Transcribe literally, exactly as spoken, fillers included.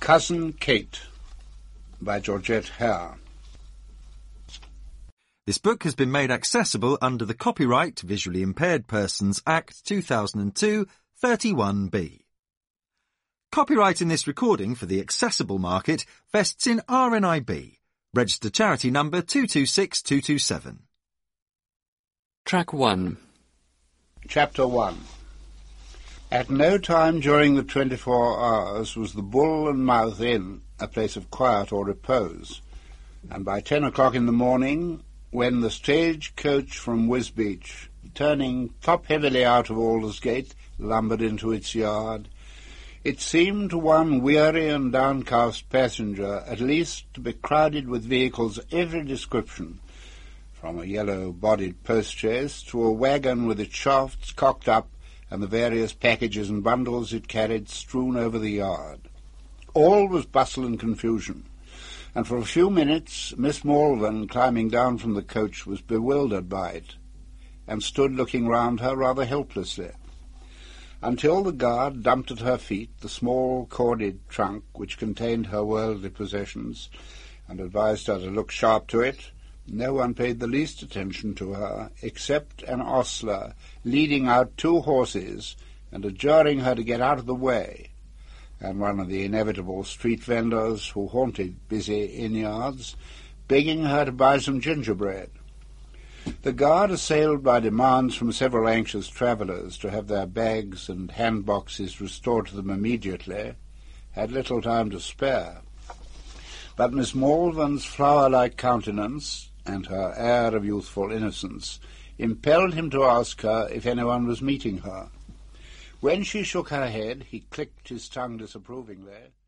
Cousin Kate by Georgette Hare. This book has been made accessible under the Copyright Visually Impaired Persons Act two thousand two, thirty-one B. Copyright in this recording for the accessible market vests in R N I B, registered charity number two two six two two seven. Track one. Chapter one. At no time during the twenty-four hours was the Bull and Mouth Inn a place of quiet or repose, and by ten o'clock in the morning, when the stage-coach from Wisbeach, turning top-heavily out of Aldersgate, lumbered into its yard, it seemed to one weary and downcast passenger at least to be crowded with vehicles of every description, from a yellow-bodied post-chaise to a waggon with its shafts cocked up and the various packages and bundles it carried strewn over the yard. All was bustle and confusion, and for a few minutes Miss Malvern, climbing down from the coach, was bewildered by it, and stood looking round her rather helplessly, until the guard dumped at her feet the small corded trunk which contained her worldly possessions, and advised her to look sharp to it. No one paid the least attention to her, except an ostler leading out two horses and adjuring her to get out of the way, and one of the inevitable street vendors who haunted busy inn-yards, begging her to buy some gingerbread. The guard, assailed by demands from several anxious travellers to have their bags and hand-boxes restored to them immediately, had little time to spare. But Miss Malvern's flower-like countenance and her air of youthful innocence impelled him to ask her if anyone was meeting her. When she shook her head, he clicked his tongue disapprovingly,